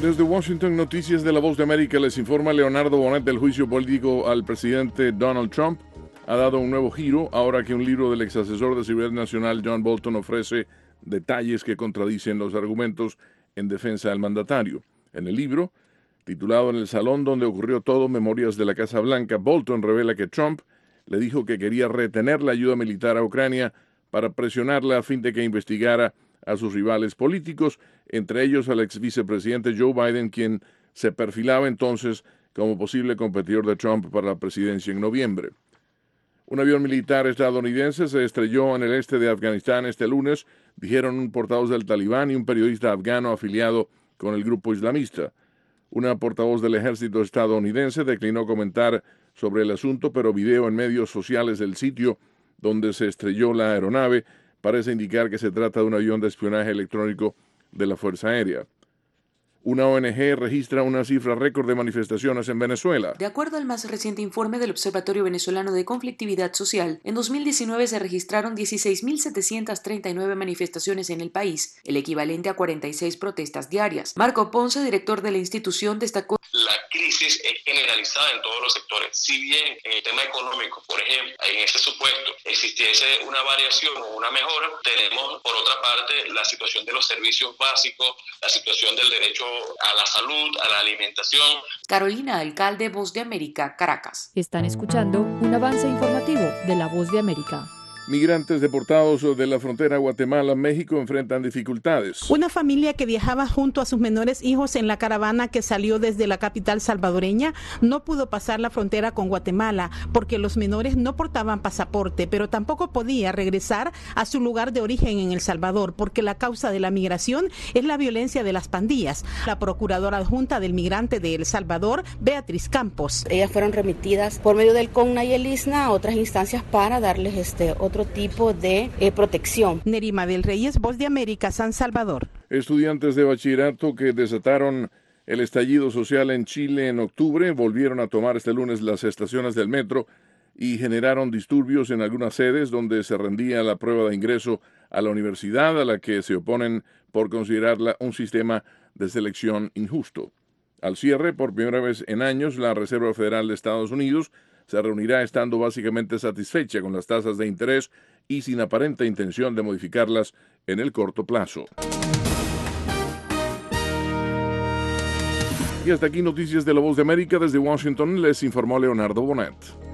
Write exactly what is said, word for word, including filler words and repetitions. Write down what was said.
Desde Washington, Noticias de la Voz de América, les informa Leonardo Bonet. Del juicio político al presidente Donald Trump ha dado un nuevo giro ahora que un libro del ex asesor de seguridad nacional John Bolton ofrece detalles que contradicen los argumentos en defensa del mandatario. En el libro, titulado En el salón donde ocurrió todo, Memorias de la Casa Blanca, Bolton revela que Trump le dijo que quería retener la ayuda militar a Ucrania para presionarla a fin de que investigara a sus rivales políticos, entre ellos al ex vicepresidente Joe Biden, quien se perfilaba entonces como posible competidor de Trump para la presidencia en noviembre. Un avión militar estadounidense se estrelló en el este de Afganistán este lunes, dijeron un portavoz del Talibán y un periodista afgano afiliado con el grupo islamista. Una portavoz del ejército estadounidense declinó comentar sobre el asunto, pero video en medios sociales del sitio donde se estrelló la aeronave parece indicar que se trata de un avión de espionaje electrónico de la Fuerza Aérea. Una O N G registra una cifra récord de manifestaciones en Venezuela. De acuerdo al más reciente informe del Observatorio Venezolano de Conflictividad Social, en dos mil diecinueve se registraron dieciséis mil setecientas treinta y nueve manifestaciones en el país, el equivalente a cuarenta y seis protestas diarias. Marco Ponce, director de la institución, destacó: la crisis es generalizada en todos los sectores. Si bien en el tema económico, por ejemplo, en ese supuesto existiese una variación o una mejora, tenemos por otra parte la situación de los servicios básicos, la situación del derecho a la salud, a la alimentación. Carolina Alcalde, Voz de América, Caracas. Están escuchando un avance informativo de la Voz de América. Migrantes deportados de la frontera Guatemala-México enfrentan dificultades. Una familia que viajaba junto a sus menores hijos en la caravana que salió desde la capital salvadoreña no pudo pasar la frontera con Guatemala porque los menores no portaban pasaporte, pero tampoco podía regresar a su lugar de origen en El Salvador porque la causa de la migración es la violencia de las pandillas. La procuradora adjunta del migrante de El Salvador, Beatriz Campos. Ellas fueron remitidas por medio del CONNA y el ISNA a otras instancias para darles este otro otro tipo de eh, protección. Nerima del Reyes, Voz de América, San Salvador. Estudiantes de bachillerato que desataron el estallido social en Chile en octubre volvieron a tomar este lunes las estaciones del metro y generaron disturbios en algunas sedes donde se rendía la prueba de ingreso a la universidad, a la que se oponen por considerarla un sistema de selección injusto. Al cierre, por primera vez en años, la Reserva Federal de Estados Unidos se reunirá estando básicamente satisfecha con las tasas de interés y sin aparente intención de modificarlas en el corto plazo. Y hasta aquí Noticias de la Voz de América. Desde Washington les informó Leonardo Bonet.